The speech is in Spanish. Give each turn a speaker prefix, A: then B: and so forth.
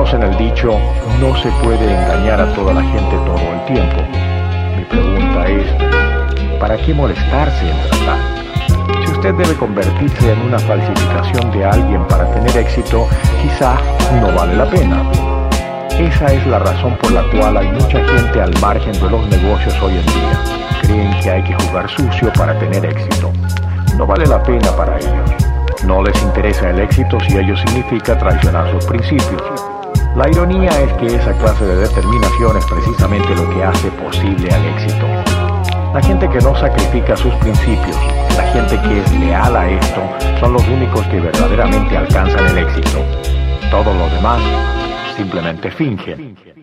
A: conocen el dicho, no se puede engañar a toda la gente todo el tiempo. Mi pregunta es, ¿para qué molestarse en tratar? Si usted debe convertirse en una falsificación de alguien para tener éxito, quizá no vale la pena. Esa es la razón por la cual hay mucha gente al margen de los negocios hoy en día. Creen que hay que jugar sucio para tener éxito. No vale la pena para ellos. No les interesa el éxito si ello significa traicionar sus principios. La ironía es que esa clase de determinación es precisamente lo que hace posible al éxito. La gente que no sacrifica sus principios, la gente que es leal a esto, son los únicos que verdaderamente alcanzan el éxito. Todos los demás simplemente fingen.